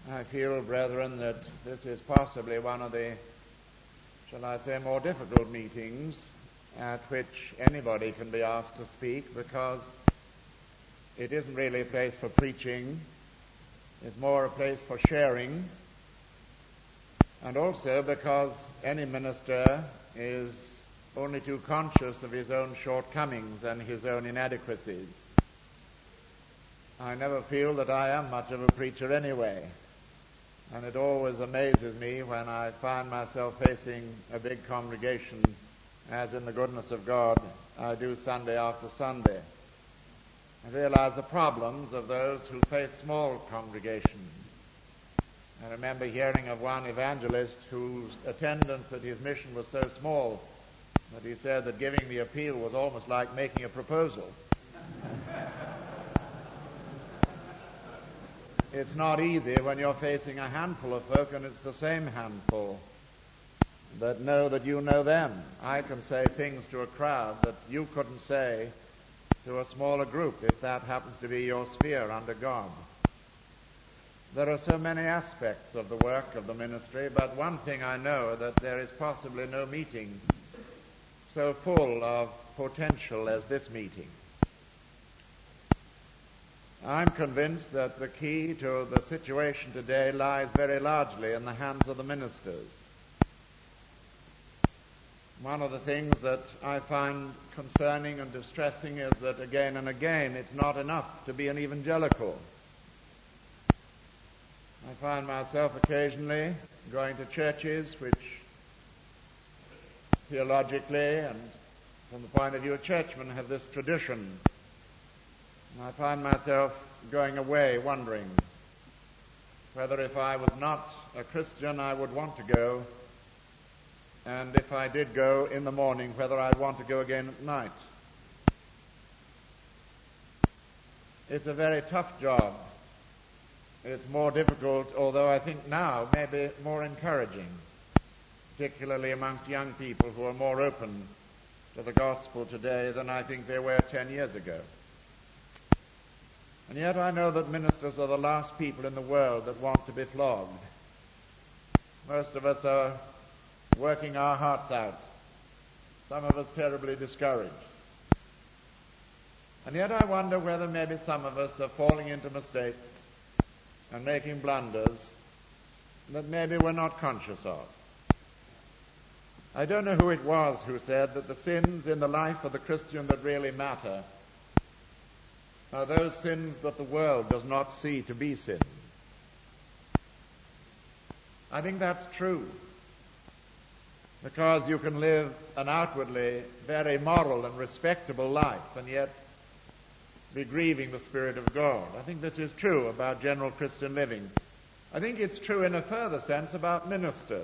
I feel, brethren, that this is possibly one of the, shall I say, more difficult meetings at which anybody can be asked to speak, because it isn't really a place for preaching. It's more a place for sharing, and also because any minister is only too conscious of his own shortcomings and his own inadequacies. I never feel that I am much of a preacher anyway, and it always amazes me when I find myself facing a big congregation, as in the goodness of God I do Sunday after Sunday. I realize the problems of those who face small congregations. I remember hearing of one evangelist whose attendance at his mission was so small that he said that giving the appeal was almost like making a proposal. It's not easy when you're facing a handful of folk, and it's the same handful that know that you know them. I can say things to a crowd that you couldn't say to a smaller group, if that happens to be your sphere under God. There are so many aspects of the work of the ministry, but one thing I know, that there is possibly no meeting so full of potential as this meeting. I'm convinced that the key to the situation today lies very largely in the hands of the ministers. One of the things that I find concerning and distressing is that again and again it's not enough to be an evangelical. I find myself occasionally going to churches which theologically and from the point of view of churchmen have this tradition. And I find myself going away wondering whether if I was not a Christian I would want to go, and if I did go in the morning, whether I'd want to go again at night. It's a very tough job. It's more difficult, although I think now maybe more encouraging, particularly amongst young people who are more open to the gospel today than I think they were 10 years ago. And yet I know that ministers are the last people in the world that want to be flogged. Most of us are working our hearts out, some of us terribly discouraged. And yet I wonder whether maybe some of us are falling into mistakes and making blunders that maybe we're not conscious of. I don't know who it was who said that the sins in the life of the Christian that really matter are those sins that the world does not see to be sins. I think that's true, because you can live an outwardly very moral and respectable life and yet be grieving the Spirit of God. I think this is true about general Christian living. I think it's true in a further sense about ministers,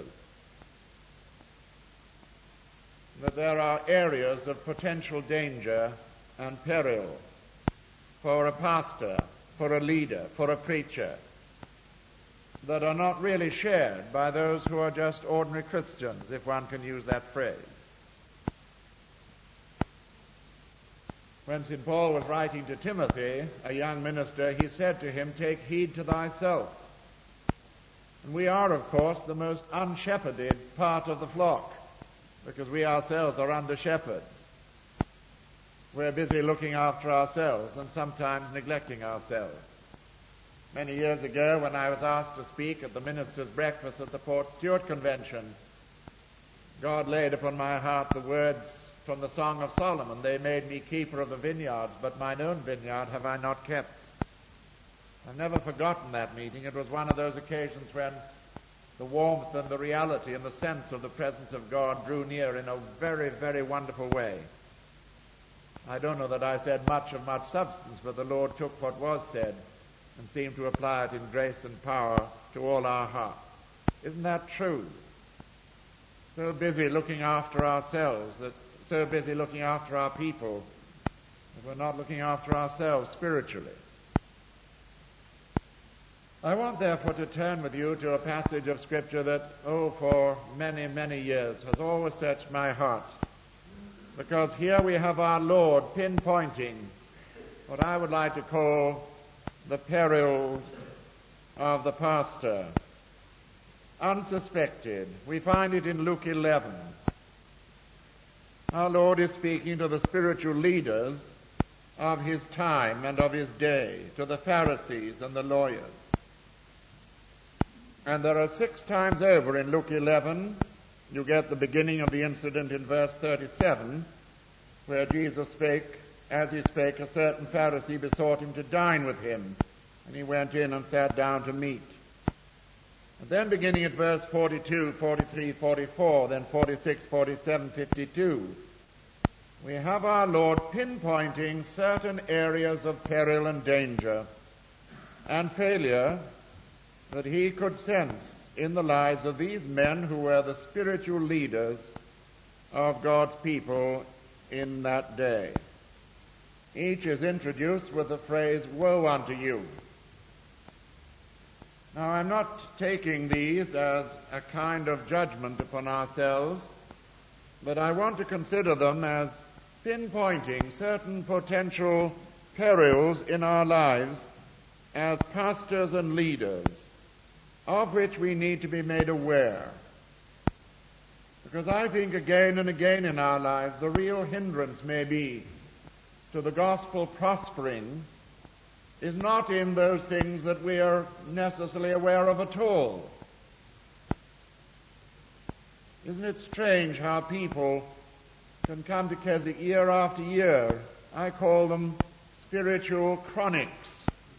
that there are areas of potential danger and peril for a pastor, for a leader, for a preacher, that are not really shared by those who are just ordinary Christians, if one can use that phrase. When St. Paul was writing to Timothy, a young minister, he said to him, "Take heed to thyself." And we are, of course, the most unshepherded part of the flock, because we ourselves are under shepherds. We're busy looking after ourselves and sometimes neglecting ourselves. Many years ago, when I was asked to speak at the ministers' breakfast at the Port Stewart Convention, God laid upon my heart the words from the Song of Solomon, "They made me keeper of the vineyards, but mine own vineyard have I not kept." I've never forgotten that meeting. It was one of those occasions when the warmth and the reality and the sense of the presence of God drew near in a very, very wonderful way. I don't know that I said much of much substance, but the Lord took what was said and seemed to apply it in grace and power to all our hearts. Isn't that true? So busy looking after ourselves, so busy looking after our people, that we're not looking after ourselves spiritually. I want therefore to turn with you to a passage of Scripture that, for many, many years has always searched my heart. Because here we have our Lord pinpointing what I would like to call the perils of the pastor, unsuspected. We find it in Luke 11. Our Lord is speaking to the spiritual leaders of his time and of his day, to the Pharisees and the lawyers. And there are 6 times over in Luke 11, you get the beginning of the incident in verse 37, where Jesus spake, as he spake, a certain Pharisee besought him to dine with him, and he went in and sat down to meat. And then beginning at verse 42, 43, 44, then 46, 47, 52, we have our Lord pinpointing certain areas of peril and danger and failure that he could sense in the lives of these men who were the spiritual leaders of God's people in that day. Each is introduced with the phrase, "Woe unto you." Now, I'm not taking these as a kind of judgment upon ourselves, but I want to consider them as pinpointing certain potential perils in our lives as pastors and leaders, of which we need to be made aware. Because I think again and again in our lives, the real hindrance may be to the gospel prospering is not in those things that we are necessarily aware of at all. Isn't it strange how people can come to Keswick year after year? I call them spiritual chronics.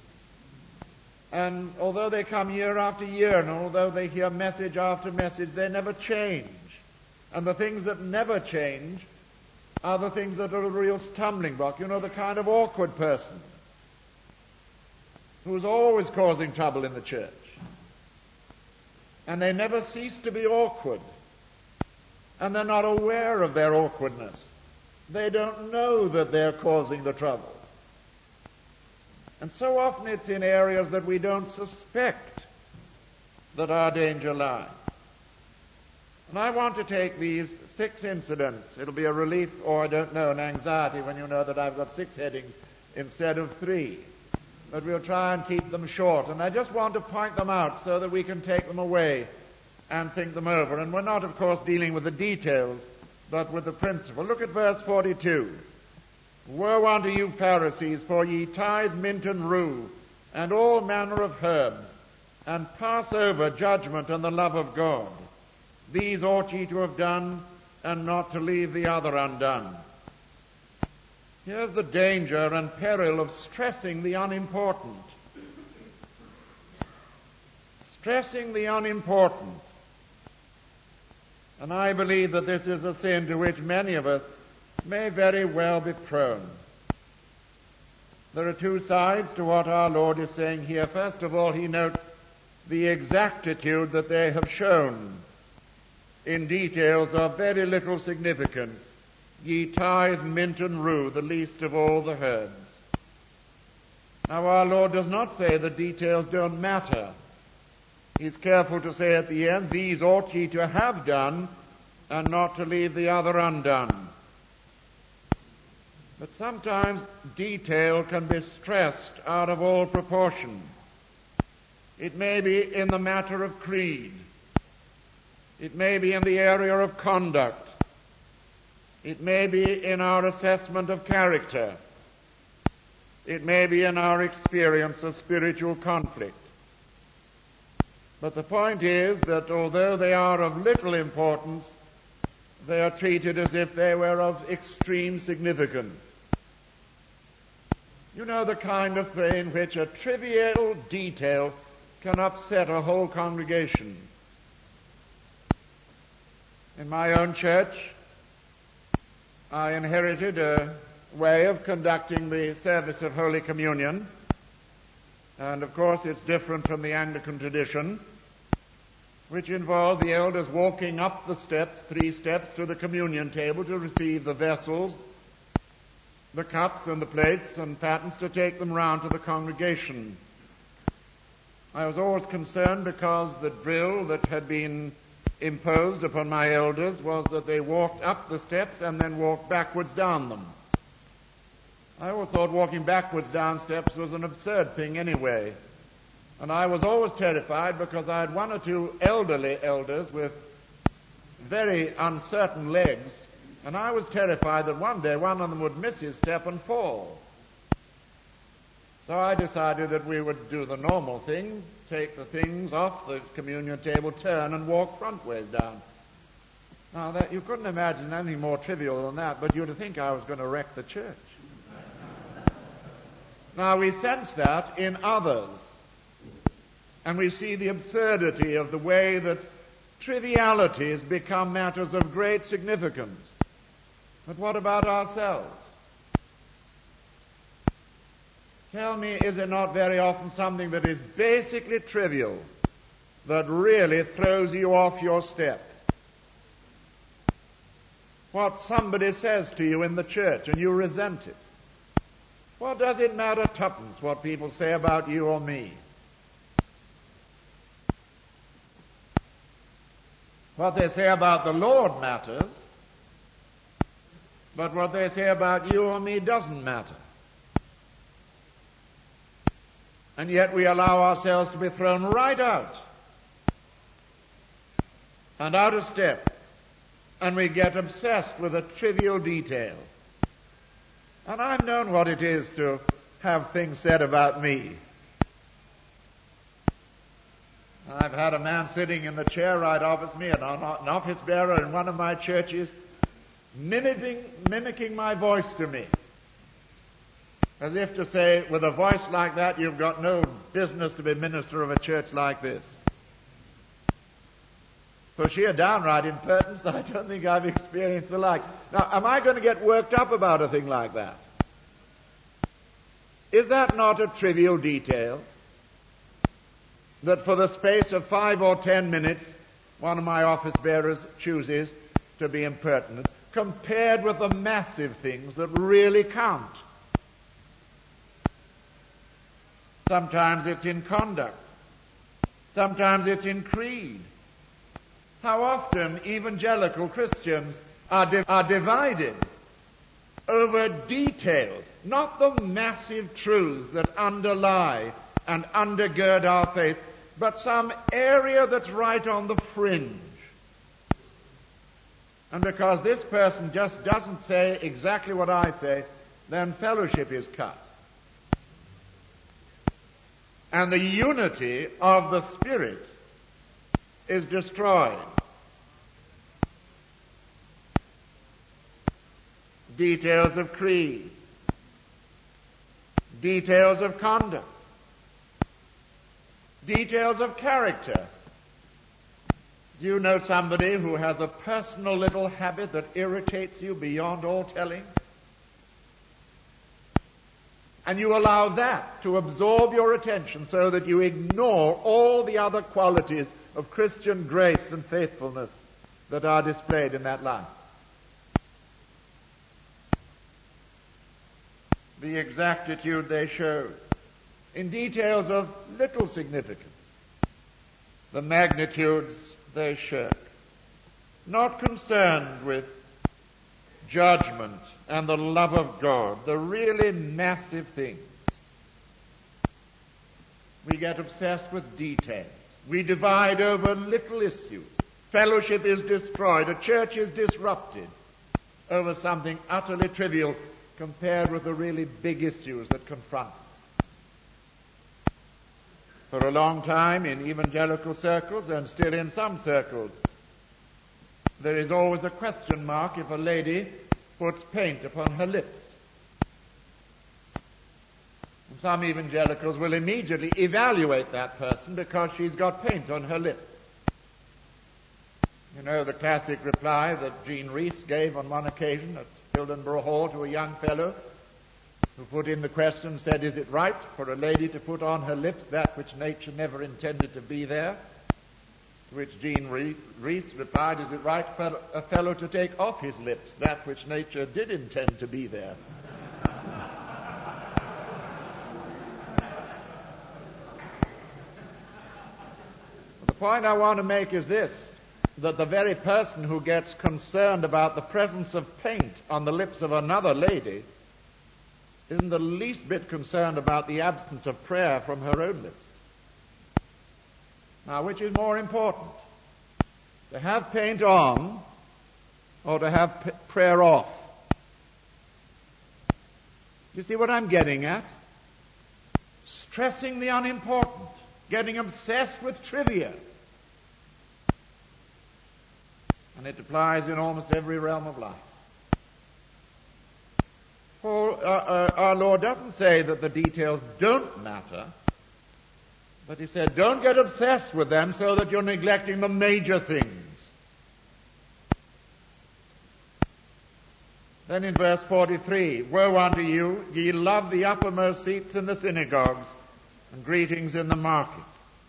And although they come year after year, and although they hear message after message, they never change. And the things that never change are the things that are a real stumbling block. You know, the kind of awkward person who's always causing trouble in the church. And they never cease to be awkward. And they're not aware of their awkwardness. They don't know that they're causing the trouble. And so often it's in areas that we don't suspect that our danger lies. And I want to take these 6 incidents. It'll be a relief, or I don't know, an anxiety when you know that I've got 6 headings instead of 3. But we'll try and keep them short. And I just want to point them out so that we can take them away and think them over. And we're not, of course, dealing with the details, but with the principle. Look at verse 42. "Woe unto you, Pharisees, for ye tithe mint and rue, and all manner of herbs, and pass over judgment and the love of God. These ought ye to have done, and not to leave the other undone." Here's the danger and peril of stressing the unimportant. Stressing the unimportant. And I believe that this is a sin to which many of us may very well be prone. There are 2 sides to what our Lord is saying here. First of all, he notes the exactitude that they have shown in details of very little significance. Ye tithe mint and rue, the least of all the herbs. Now, our Lord does not say the details don't matter. He's careful to say at the end, "These ought ye to have done, and not to leave the other undone." But sometimes detail can be stressed out of all proportion. It may be in the matter of creed. It may be in the area of conduct. It may be in our assessment of character. It may be in our experience of spiritual conflict. But the point is that although they are of little importance, they are treated as if they were of extreme significance. You know, the kind of way in which a trivial detail can upset a whole congregation. In my own church, I inherited a way of conducting the service of Holy Communion, and of course it's different from the Anglican tradition, which involved the elders walking up the steps, 3 steps, to the communion table to receive the vessels, the cups and the plates and patens, to take them round to the congregation. I was always concerned because the drill that had been imposed upon my elders was that they walked up the steps and then walked backwards down them. I always thought walking backwards down steps was an absurd thing anyway. And I was always terrified because I had one or two elderly elders with very uncertain legs, and I was terrified that one day one of them would miss his step and fall. So I decided that we would do the normal thing, take the things off the communion table, turn and walk frontways down. Now, that you couldn't imagine anything more trivial than that, but you'd think I was going to wreck the church. Now, we sense that in others, and we see the absurdity of the way that trivialities become matters of great significance. But what about ourselves? Tell me, is it not very often something that is basically trivial that really throws you off your step? What somebody says to you in the church and you resent it. What does it matter tuppence what people say about you or me? What they say about the Lord matters, but what they say about you or me doesn't matter. And yet we allow ourselves to be thrown right out and out of step, and we get obsessed with a trivial detail. And I've known what it is to have things said about me. I've had a man sitting in the chair right opposite me, an office bearer in one of my churches, mimicking my voice to me. As if to say, with a voice like that, you've got no business to be minister of a church like this. For sheer downright impertinence, I don't think I've experienced the like. Now, am I going to get worked up about a thing like that? Is that not a trivial detail? That for the space of 5 or 10 minutes, one of my office bearers chooses to be impertinent, compared with the massive things that really count. Sometimes it's in conduct. Sometimes it's in creed. How often evangelical Christians are divided over details, not the massive truths that underlie and undergird our faith, but some area that's right on the fringe. And because this person just doesn't say exactly what I say, then fellowship is cut. And the unity of the Spirit is destroyed. Details of creed, details of conduct, details of character. Do you know somebody who has a personal little habit that irritates you beyond all telling? And you allow that to absorb your attention so that you ignore all the other qualities of Christian grace and faithfulness that are displayed in that life. The exactitude they showed in details of little significance, the magnitudes they shirk, not concerned with judgment and the love of God, the really massive things. We get obsessed with details. We divide over little issues. Fellowship is destroyed. A church is disrupted over something utterly trivial compared with the really big issues that confront us. For a long time in evangelical circles, and still in some circles, there is always a question mark if a lady puts paint upon her lips. And some evangelicals will immediately evaluate that person because she's got paint on her lips. You know the classic reply that Jean Rees gave on one occasion at Hildenborough Hall to a young fellow who put in the question, said, "Is it right for a lady to put on her lips that which nature never intended to be there?" To which Jean Rees replied, "Is it right for a fellow to take off his lips that which nature did intend to be there?" The point I want to make is this, that the very person who gets concerned about the presence of paint on the lips of another lady isn't the least bit concerned about the absence of prayer from her own lips. Now, which is more important? To have paint on or to have prayer off? You see what I'm getting at? Stressing the unimportant, getting obsessed with trivia. And it applies in almost every realm of life. Our Lord doesn't say that the details don't matter, but he said, don't get obsessed with them so that you're neglecting the major things. Then in verse 43, woe unto you, ye love the uppermost seats in the synagogues and greetings in the market.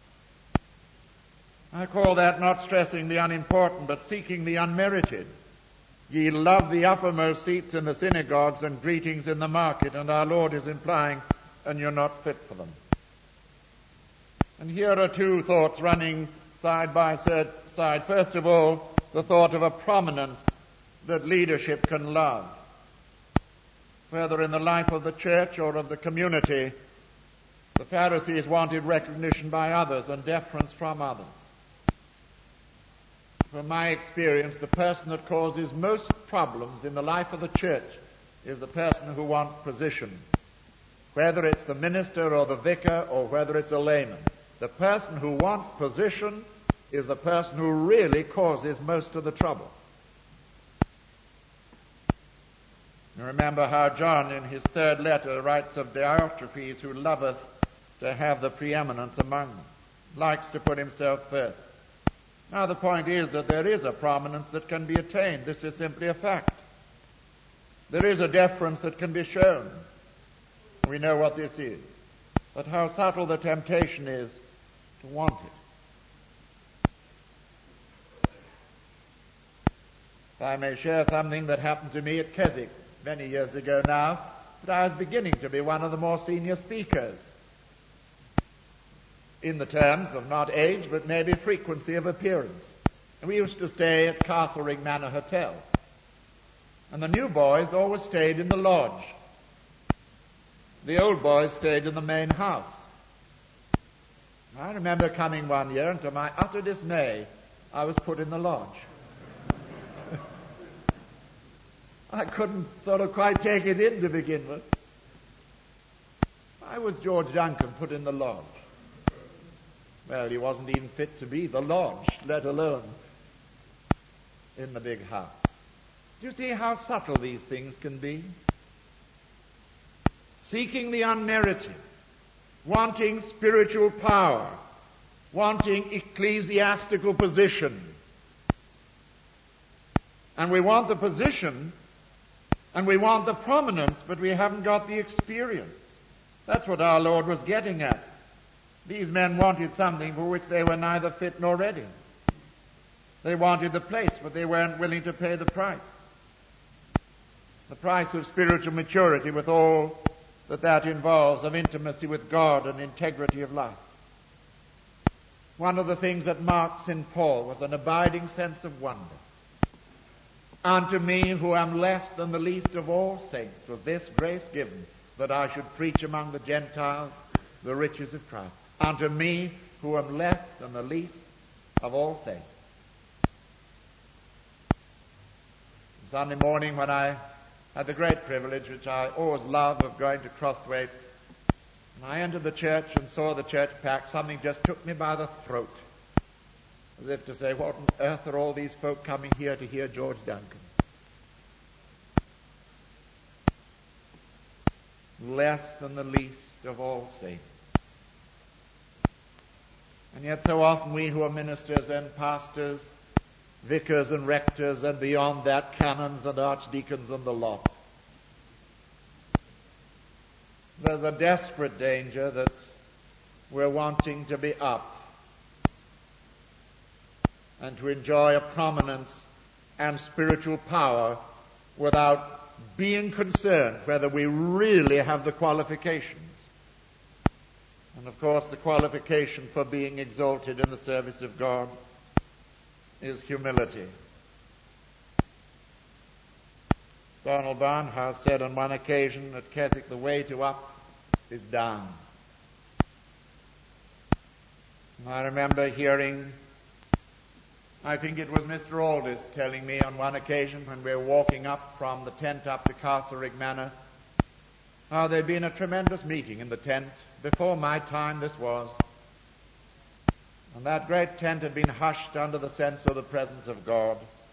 I call that not stressing the unimportant, but seeking the unmerited. Ye love the uppermost seats in the synagogues and greetings in the market, and our Lord is implying, and you're not fit for them. And here are two thoughts running side by side. First of all, the thought of a prominence that leadership can love, whether in the life of the church or of the community. The Pharisees wanted recognition by others and deference from others. From my experience, the person that causes most problems in the life of the church is the person who wants position, whether it's the minister or the vicar or whether it's a layman. The person who wants position is the person who really causes most of the trouble. You remember how John in his third letter writes of Diotrephes, who loveth to have the preeminence among them, likes to put himself first. Now the point is that there is a prominence that can be attained. This is simply a fact. There is a deference that can be shown. We know what this is. But how subtle the temptation is to want it. If I may share something that happened to me at Keswick many years ago now, that I was beginning to be one of the more senior speakers, in the terms of not age, but maybe frequency of appearance. And we used to stay at Castlereagh Manor Hotel. And the new boys always stayed in the lodge. The old boys stayed in the main house. I remember coming one year, and to my utter dismay, I was put in the lodge. I couldn't sort of quite take it in to begin with. Why was George Duncan put in the lodge? Well, he wasn't even fit to be the lodge, let alone in the big house. Do you see how subtle these things can be? Seeking the unmerited, wanting spiritual power, wanting ecclesiastical position. And we want the position, and we want the prominence, but we haven't got the experience. That's what our Lord was getting at. These men wanted something for which they were neither fit nor ready. They wanted the place, but they weren't willing to pay the price. The price of spiritual maturity with all that involves, of intimacy with God and integrity of life. One of the things that marked St. Paul was an abiding sense of wonder. Unto me, who am less than the least of all saints, was this grace given, that I should preach among the Gentiles the riches of Christ. Unto me, who am less than the least of all saints. Sunday morning, when I had the great privilege, which I always love, of going to Crosthwaite, and I entered the church and saw the church packed, something just took me by the throat, as if to say, what on earth are all these folk coming here to hear George Duncan? Less than the least of all saints. And yet so often we who are ministers and pastors, vicars and rectors, and beyond that, canons and archdeacons and the lot, there's a desperate danger that we're wanting to be up and to enjoy a prominence and spiritual power without being concerned whether we really have the qualifications. And of course, the qualification for being exalted in the service of God is humility. Donald Barnhouse said on one occasion at Keswick, the way to up is down. I remember hearing, I think it was Mr. Aldis telling me on one occasion when we were walking up from the tent up to Castlereagh Manor, how there'd been a tremendous meeting in the tent. Before my time this was. And that great tent had been hushed under the sense of the presence of God.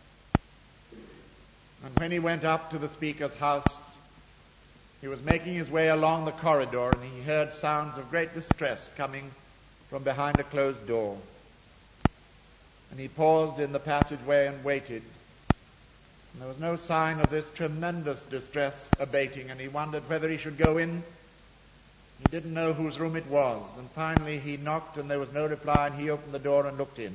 And when he went up to the speaker's house, he was making his way along the corridor, and he heard sounds of great distress coming from behind a closed door. And he paused in the passageway and waited. And there was no sign of this tremendous distress abating, and he wondered whether he should go in. He didn't know whose room it was. And finally he knocked, and there was no reply, and he opened the door and looked in.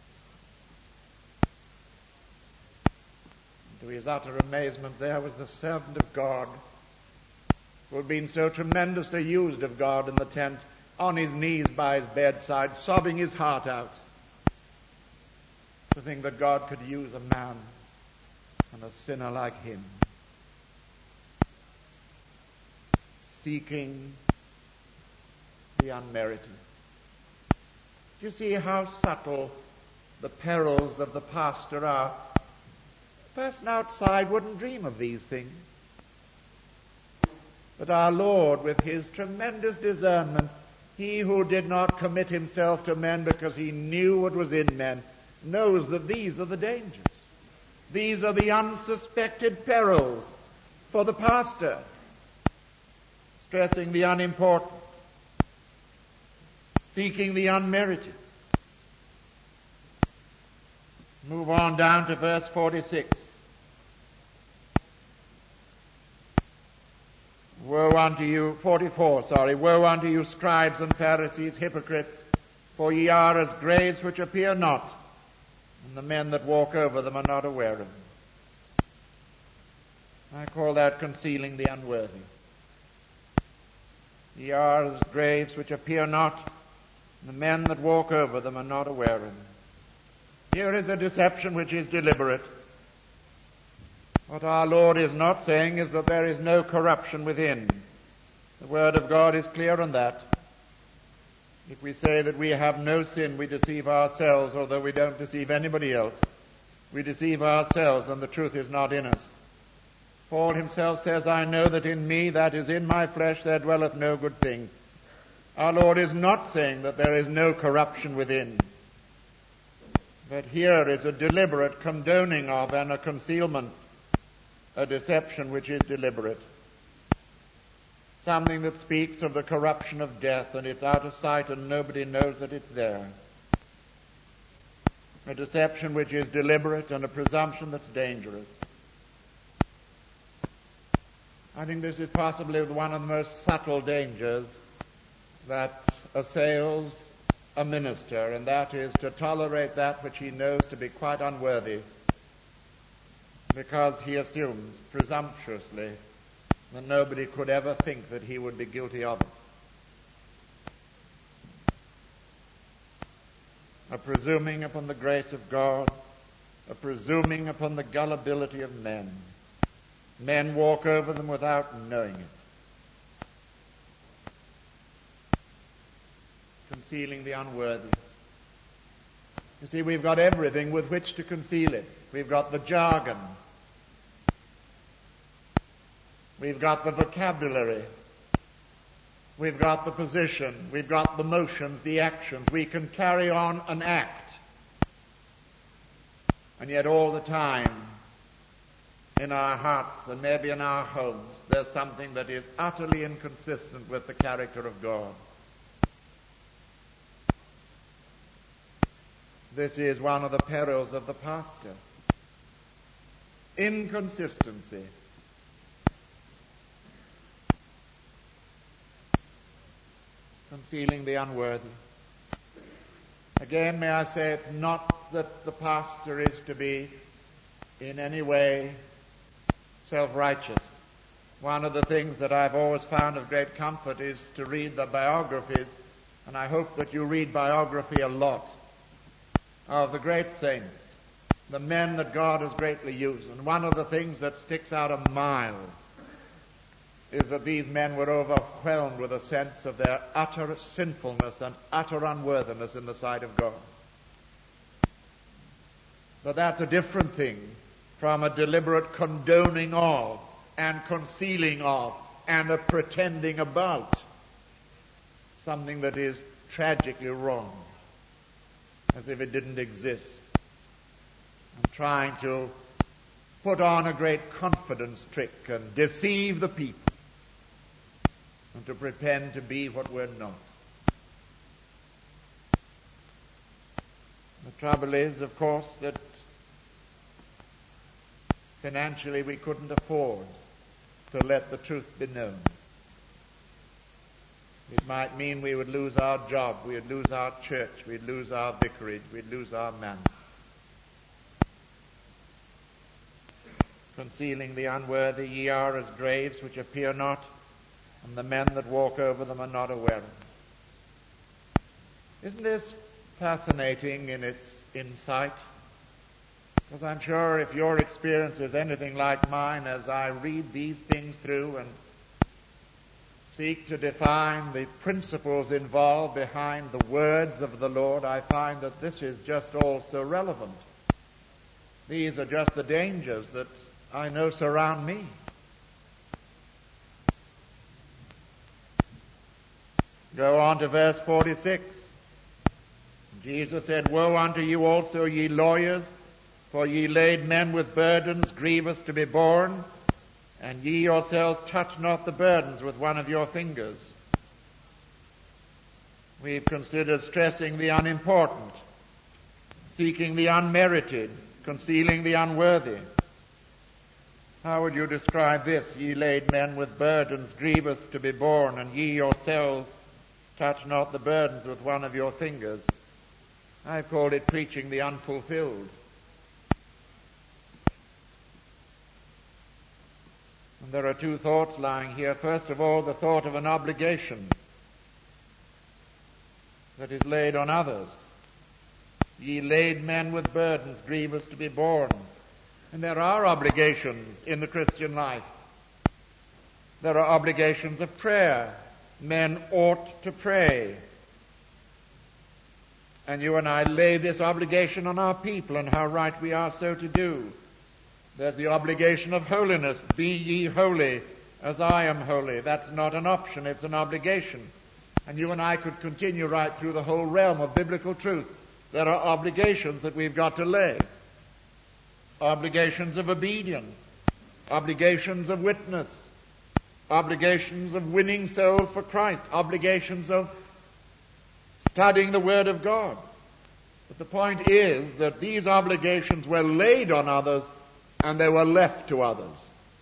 To his utter amazement, there was the servant of God, who had been so tremendously used of God in the tent, on his knees by his bedside, sobbing his heart out. To think that God could use a man and a sinner like him, seeking the unmerited. Do you see how subtle the perils of the pastor are? A person outside wouldn't dream of these things. But our Lord, with his tremendous discernment, he who did not commit himself to men because he knew what was in men, knows that these are the dangers. These are the unsuspected perils for the pastor, stressing the unimportant, seeking the unmerited. Move on down to verse 46. Woe unto you, 44, woe unto you, scribes and Pharisees, hypocrites, for ye are as graves which appear not, and the men that walk over them are not aware of them. I call that concealing the unworthy. Ye are as graves which appear not, and the men that walk over them are not aware of them. Here is a deception which is deliberate. What our Lord is not saying is that there is no corruption within. The Word of God is clear on that. If we say that we have no sin, we deceive ourselves, although we don't deceive anybody else. We deceive ourselves, and the truth is not in us. Paul himself says, I know that in me, that is in my flesh, there dwelleth no good thing. Our Lord is not saying that there is no corruption within. But here is a deliberate condoning of and a concealment, a deception which is deliberate. Something that speaks of the corruption of death, and it's out of sight and nobody knows that it's there. A deception which is deliberate and a presumption that's dangerous. I think this is possibly one of the most subtle dangers that assails a minister, and that is to tolerate that which he knows to be quite unworthy, because he assumes presumptuously that nobody could ever think that he would be guilty of it. A presuming upon the grace of God, a presuming upon the gullibility of men. Men walk over them without knowing it. Concealing the unworthy. You see, we've got everything with which to conceal it. We've got the jargon. We've got the vocabulary. We've got the position. We've got the motions, the actions. We can carry on an act. And yet all the time, in our hearts and maybe in our homes, there's something that is utterly inconsistent with the character of God. This is one of the perils of the pastor. Inconsistency. Concealing the unworthy. Again, may I say, it's not that the pastor is to be in any way self-righteous. One of the things that I've always found of great comfort is to read the biographies, and I hope that you read biography a lot, of the great saints, the men that God has greatly used. And one of the things that sticks out a mile is that these men were overwhelmed with a sense of their utter sinfulness and utter unworthiness in the sight of God. But that's a different thing from a deliberate condoning of and concealing of and a pretending about something that is tragically wrong, as if it didn't exist, and trying to put on a great confidence trick and deceive the people and to pretend to be what we're not. The trouble is, of course, that financially we couldn't afford to let the truth be known. It might mean we would lose our job, we would lose our church, we'd lose our vicarage, we'd lose our manse. Concealing the unworthy, ye are as graves which appear not, and the men that walk over them are not aware of them. Isn't this fascinating in its insight? Because I'm sure if your experience is anything like mine, as I read these things through and seek to define the principles involved behind the words of the Lord, I find that this is just all so relevant. These are just the dangers that I know surround me. Go on to verse 46. Jesus said, Woe unto you also, ye lawyers, for ye laid men with burdens grievous to be borne, and ye yourselves touch not the burdens with one of your fingers. We've considered stressing the unimportant, seeking the unmerited, concealing the unworthy. How would you describe this? Ye laid men with burdens grievous to be borne, and ye yourselves touch not the burdens with one of your fingers. I've called it preaching the unfulfilled. And there are two thoughts lying here. First of all, the thought of an obligation that is laid on others. Ye laid men with burdens grievous to be borne. And there are obligations in the Christian life. There are obligations of prayer. Men ought to pray. And you and I lay this obligation on our people, and how right we are so to do. There's the obligation of holiness. Be ye holy as I am holy. That's not an option, it's an obligation. And you and I could continue right through the whole realm of biblical truth. There are obligations that we've got to lay. Obligations of obedience. Obligations of witness. Obligations of winning souls for Christ. Obligations of studying the Word of God. But the point is that these obligations were laid on others and they were left to others.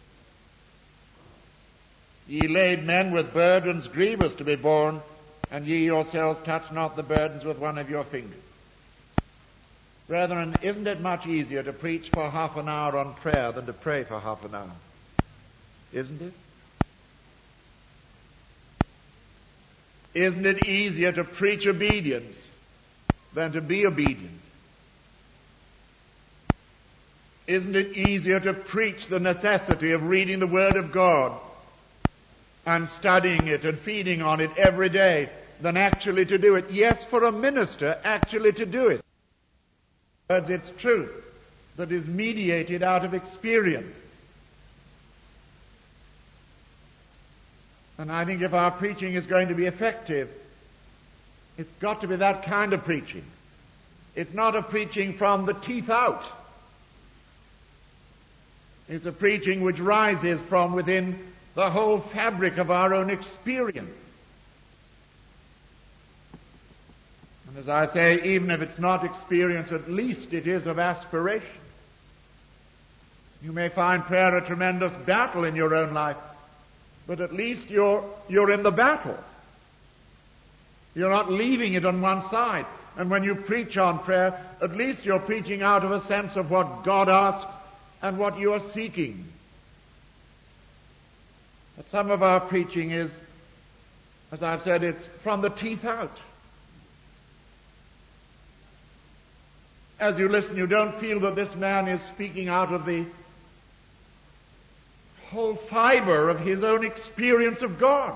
Ye laid men with burdens grievous to be borne, and ye yourselves touch not the burdens with one of your fingers. Brethren, isn't it much easier to preach for half an hour on prayer than to pray for half an hour? Isn't it? Isn't it easier to preach obedience than to be obedient? Isn't it easier to preach the necessity of reading the Word of God and studying it and feeding on it every day than actually to do it? Yes, for a minister, actually to do it. But it's truth that is mediated out of experience. And I think if our preaching is going to be effective, it's got to be that kind of preaching. It's not a preaching from the teeth out. It's a preaching which rises from within the whole fabric of our own experience. And as I say, even if it's not experience, at least it is of aspiration. You may find prayer a tremendous battle in your own life, but at least you're in the battle. You're not leaving it on one side. And when you preach on prayer, at least you're preaching out of a sense of what God asks and what you are seeking. But some of our preaching is, as I've said, it's from the teeth out. As you listen, you don't feel that this man is speaking out of the whole fiber of his own experience of God.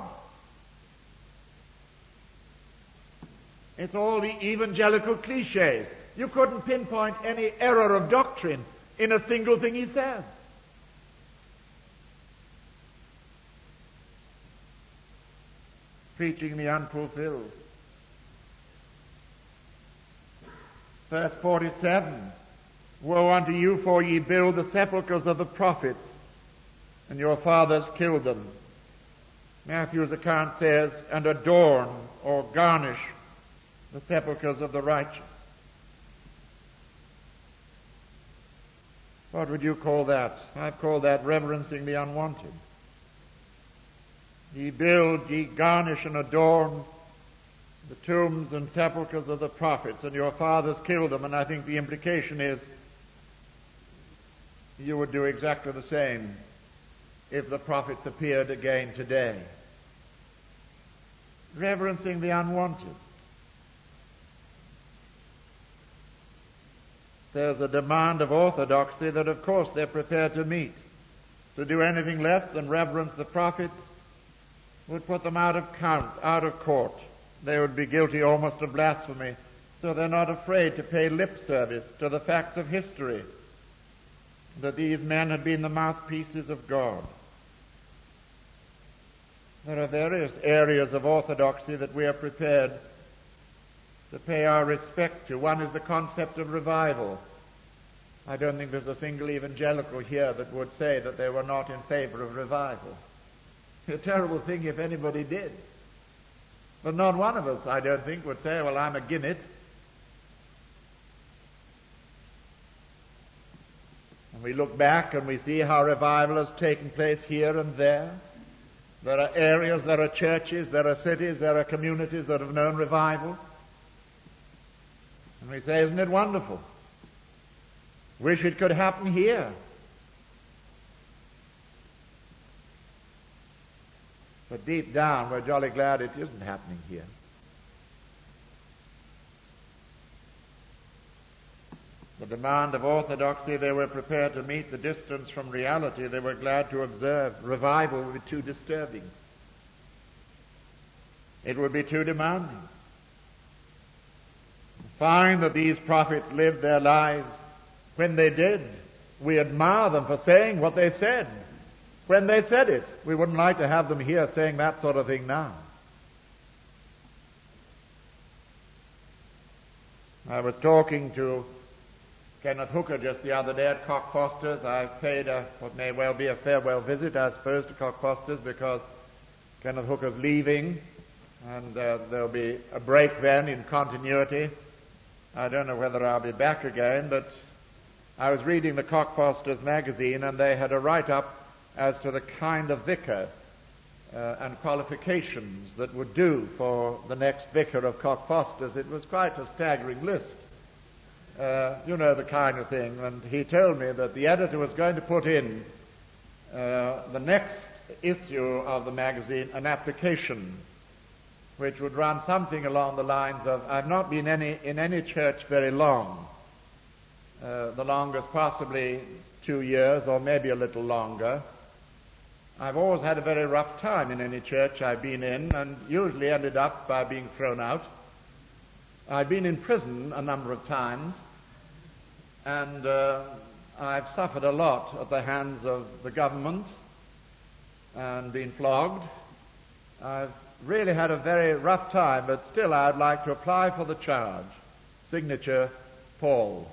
It's all the evangelical cliches. You couldn't pinpoint any error of doctrine in a single thing he says. Preaching the unfulfilled. Verse 47, woe unto you, for ye build the sepulchres of the prophets, and your fathers killed them. Matthew's account says, and adorn or garnish the sepulchres of the righteous. What would you call that? I'd call that reverencing the unwanted. Ye build, ye garnish and adorn the tombs and sepulchres of the prophets, and your fathers killed them. And I think the implication is you would do exactly the same if the prophets appeared again today. Reverencing the unwanted. There's a demand of orthodoxy that, of course, they're prepared to meet. To do anything less than reverence the prophets would put them out of count, out of court. They would be guilty almost of blasphemy. So they're not afraid to pay lip service to the facts of history, that these men had been the mouthpieces of God. There are various areas of orthodoxy that we are prepared to pay our respect to. One is the concept of revival. I don't think there's a single evangelical here that would say that they were not in favor of revival. A terrible thing if anybody did. But not one of us, I don't think, would say, well, I'm against it. And we look back and we see how revival has taken place here and there. There are areas, there are churches, there are cities, there are communities that have known revival. And we say, isn't it wonderful? Wish it could happen here. But deep down, we're jolly glad it isn't happening here. The demand of orthodoxy, they were prepared to meet the distance from reality. They were glad to observe. Revival would be too disturbing. It would be too demanding. Find that these prophets lived their lives. When they did, we admire them for saying what they said. When they said it, we wouldn't like to have them here saying that sort of thing now. I was talking to Kenneth Hooker just the other day at Cockfosters. I paid what may well be a farewell visit, I suppose, to Cockfosters because Kenneth Hooker's leaving, and there'll be a break then in continuity. I don't know whether I'll be back again, but I was reading the Cockfosters magazine, and they had a write-up as to the kind of vicar and qualifications that would do for the next vicar of Cockfosters. It was quite a staggering list. You know the kind of thing. And he told me that the editor was going to put in the next issue of the magazine an application which would run something along the lines of, I've not been in any church very long, the longest possibly 2 years or maybe a little longer. I've always had a very rough time in any church I've been in, and usually ended up by being thrown out. I've been in prison a number of times, and I've suffered a lot at the hands of the government and been flogged. I've really had a very rough time, but still I'd like to apply for the charge. Signature, Paul.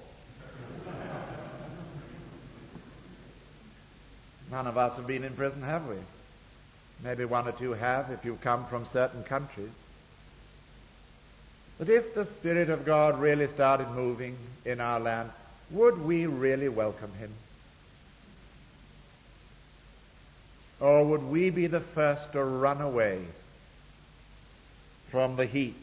None of us have been in prison, have we? Maybe one or two have, if you've come from certain countries. But if the Spirit of God really started moving in our land, would we really welcome Him? Or would we be the first to run away from the heat?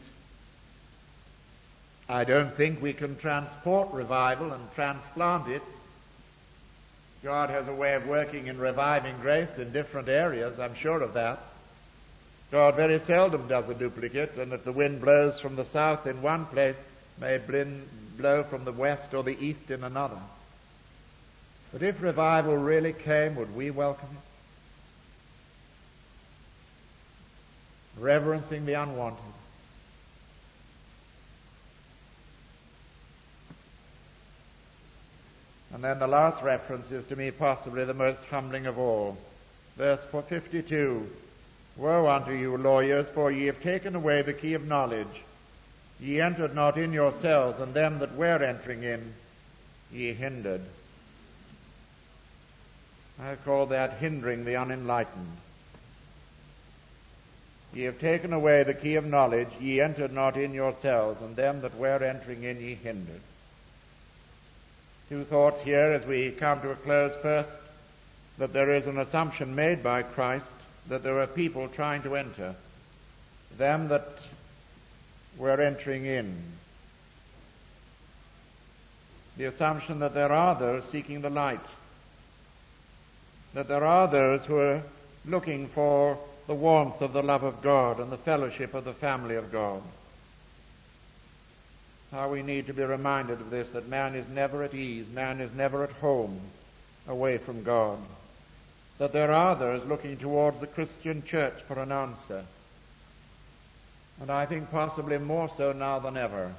I don't think we can transport revival and transplant it. God has a way of working in reviving grace in different areas, I'm sure of that. God very seldom does a duplicate, and if the wind blows from the south in one place, may blow from the west or the east in another. But if revival really came, would we welcome it? reverencing the unwanted. And then the last reference is to me possibly the most humbling of all. Verse 52, Woe unto you, lawyers, for ye have taken away the key of knowledge. Ye entered not in yourselves, and them that were entering in ye hindered. I call that hindering the unenlightened. Ye have taken away the key of knowledge, ye entered not in yourselves, and them that were entering in ye hindered. Two thoughts here as we come to a close. First, that there is an assumption made by Christ that there are people trying to enter, them that were entering in. The assumption that there are those seeking the light, that there are those who are looking for the warmth of the love of God and the fellowship of the family of God. How we need to be reminded of this, that man is never at ease, man is never at home away from God. That there are others looking towards the Christian church for an answer. And I think possibly more so now than ever.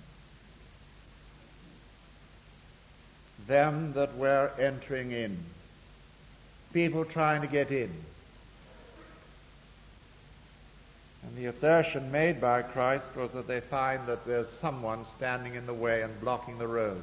Them that were entering in. People trying to get in. And the assertion made by Christ was that they find that there's someone standing in the way and blocking the road.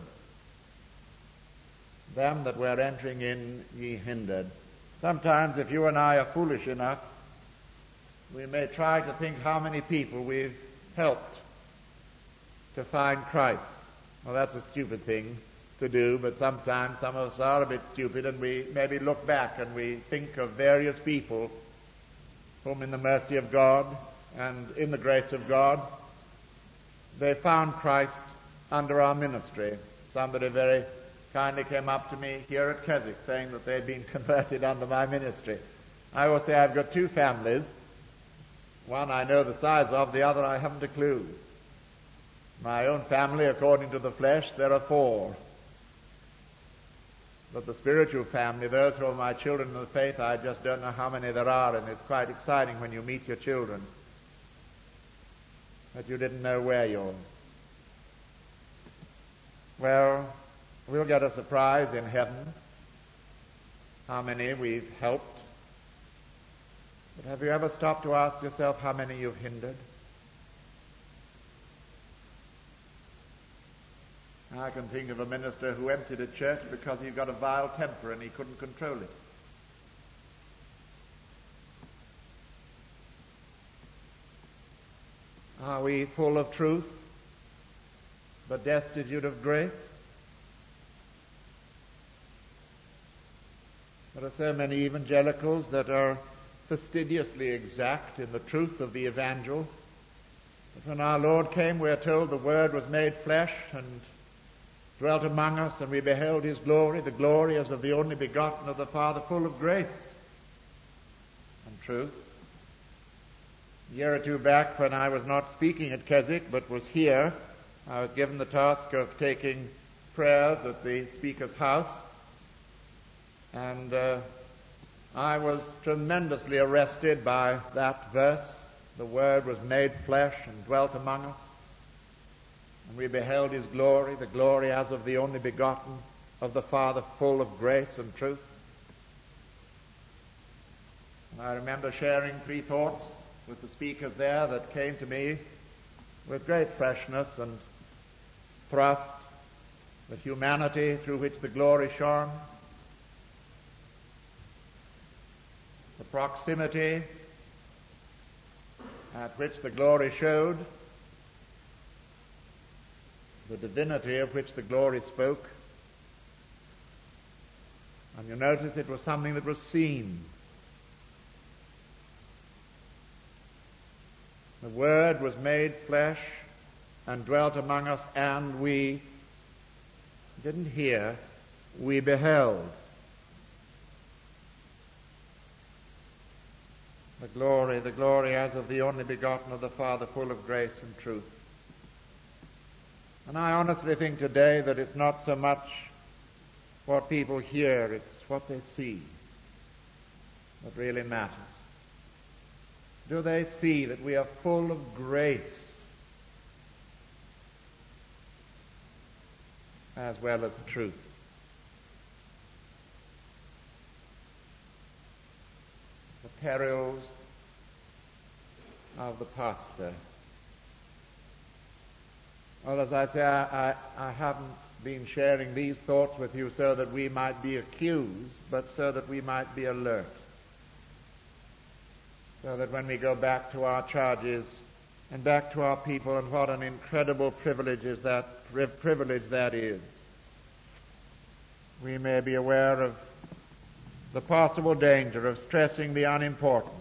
Them that were entering in ye hindered. Sometimes if you and I are foolish enough, we may try to think how many people we've helped to find Christ. Well, that's a stupid thing to do, but sometimes some of us are a bit stupid, and we maybe look back and we think of various people whom in the mercy of God and in the grace of God, they found Christ under our ministry. Somebody very kindly came up to me here at Keswick saying that they'd been converted under my ministry. I will say I've got two families. One I know the size of, the other I haven't a clue. My own family, according to the flesh, there are 4. But the spiritual family, those who are my children in the faith, I just don't know how many there are, and it's quite exciting when you meet your children that you didn't know were yours. Well, we'll get a surprise in heaven how many we've helped. But have you ever stopped to ask yourself how many you've hindered? I can think of a minister who emptied a church because he got a vile temper and he couldn't control it. Are we full of truth, but destitute of grace? There are so many evangelicals that are fastidiously exact in the truth of the evangel. But when our Lord came, we are told the Word was made flesh and dwelt among us, and we beheld his glory, the glory as of the only begotten of the Father, full of grace and truth. A year or two back, when I was not speaking at Keswick, but was here, I was given the task of taking prayers at the speaker's house, and I was tremendously arrested by that verse. The Word was made flesh and dwelt among us, and we beheld his glory, the glory as of the only begotten of the Father, full of grace and truth. And I remember sharing 3 thoughts with the speakers there that came to me with great freshness and thrust: the humanity through which the glory shone, the proximity at which the glory showed, the divinity of which the glory spoke. And you notice it was something that was seen. The Word was made flesh and dwelt among us, and we didn't hear, we beheld. The glory as of the only begotten of the Father, full of grace and truth. And I honestly think today that it's not so much what people hear, it's what they see that really matters. Do they see that we are full of grace as well as truth? The perils of the pastor. Well, as I say, I haven't been sharing these thoughts with you so that we might be accused, but so that we might be alert. So that when we go back to our charges and back to our people, and what an incredible privilege that is, we may be aware of the possible danger of stressing the unimportant,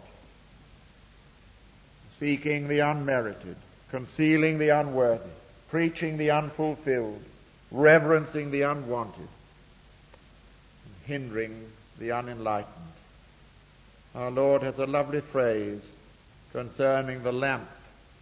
seeking the unmerited, concealing the unworthy, preaching the unfulfilled, reverencing the unwanted, and hindering the unenlightened. Our Lord has a lovely phrase concerning the lamp.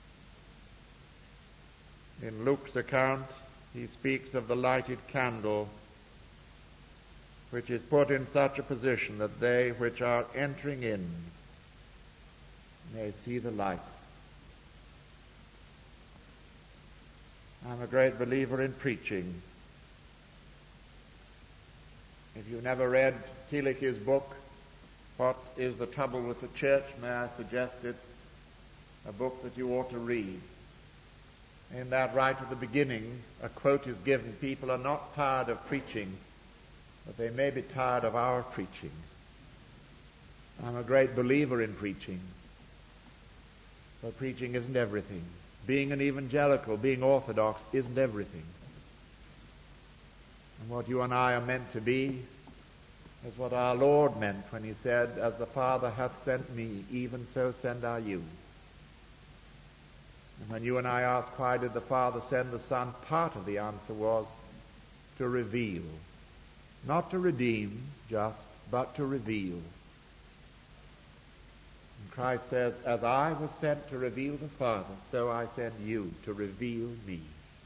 In Luke's account, he speaks of the lighted candle, which is put in such a position that they which are entering in may see the light. I'm a great believer in preaching. If you've never read Tilich's book, What is the Trouble with the Church, may I suggest it's a book that you ought to read. In that, right at the beginning, a quote is given: people are not tired of preaching, but they may be tired of our preaching. I'm a great believer in preaching, but preaching isn't everything. Being an evangelical, being orthodox, isn't everything. And what you and I are meant to be is what our Lord meant when he said, "As the Father hath sent me, even so send I you." And when you and I ask, why did the Father send the Son, part of the answer was to reveal. Not to redeem just, but to reveal. And Christ says, "As I was sent to reveal the Father, so I send you to reveal me."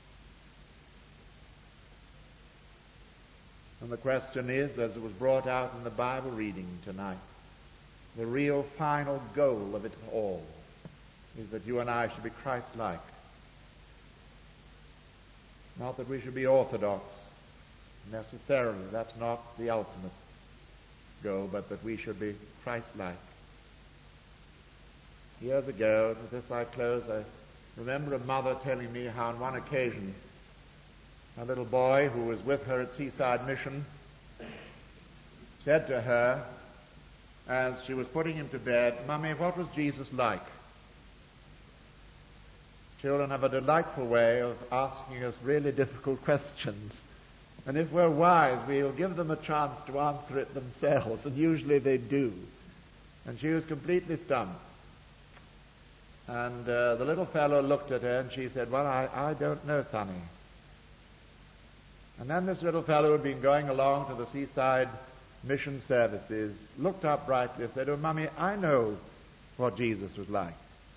And the question is, as it was brought out in the Bible reading tonight, the real final goal of it all is that you and I should be Christ-like. Not that we should be orthodox necessarily. That's not the ultimate goal, but that we should be Christ-like. Years ago, with this I close, I remember a mother telling me how on one occasion a little boy who was with her at Seaside Mission said to her, as she was putting him to bed, "Mummy, what was Jesus like?" Children have a delightful way of asking us really difficult questions. And if we're wise, we'll give them a chance to answer it themselves, and usually they do. And she was completely stumped. And the little fellow looked at her and she said, "Well, I don't know, Sonny." And then this little fellow who had been going along to the Seaside Mission services looked up brightly and said, "Oh, Mummy, I know what Jesus was like."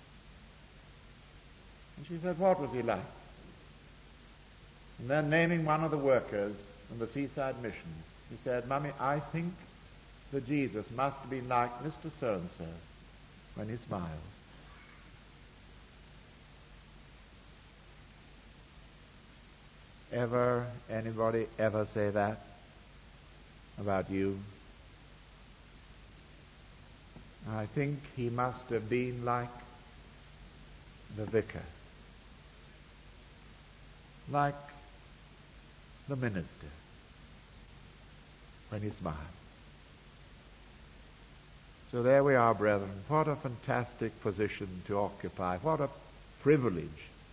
And she said, "What was he like?" And then, naming one of the workers in the Seaside Mission, he said, "Mummy, I think that Jesus must have been like Mr. So-and-so when he smiles." Ever anybody ever say that about you? I think he must have been like the vicar, like the minister when he smiles. So there we are, brethren. What a fantastic position to occupy. What a privilege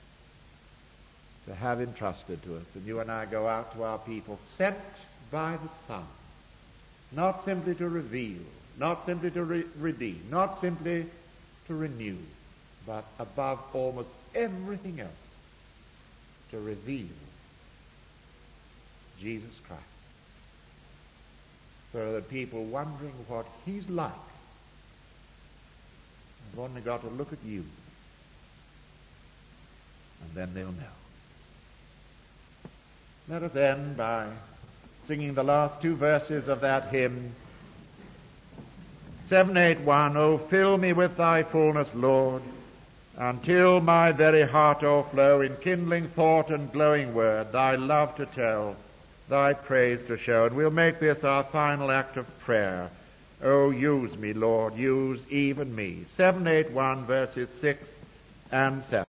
to have entrusted to us. And you and I go out to our people, sent by the Son, not simply to reveal, not simply to redeem, not simply to renew, but above almost everything else, to reveal Jesus Christ. So that people wondering what he's like have only got to look at you, and then they'll know. Let us end by singing the last two verses of that hymn, 781, O fill me with thy fullness, Lord, until my very heart o'erflow in kindling thought and glowing word, thy love to tell, thy praise to show. And we'll make this our final act of prayer. Oh, use me, Lord, use even me. 781 verses 6 and 7.